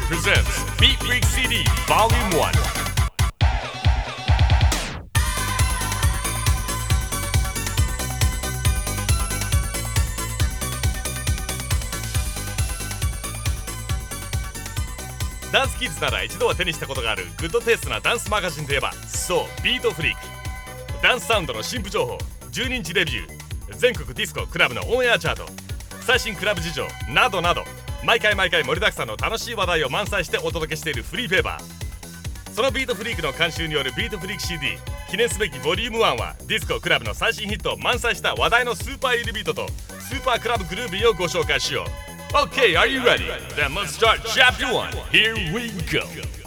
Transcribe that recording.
presents Beat Freak CD Volume 1.ダンスキッズなら一度は手にしたことがあるグッドテイストなダンスマガジンといえば、そうビートフリーク。ダンスサウンドの新婦情報、12日レビュー、全国ディスコクラブのオンエアチャート、最新クラブ事情などなど、毎回盛りだくさんの楽しい話題を満載してお届けしているフリーペーパー。そのビートフリークの監修によるビートフリーク CD 記念すべきボリューム1は、ディスコクラブの最新ヒットを満載した話題のスーパーエリビートとスーパークラブグルービーをご紹介しよう。Okay, are you ready? Then let's start chapter 1. Here we go.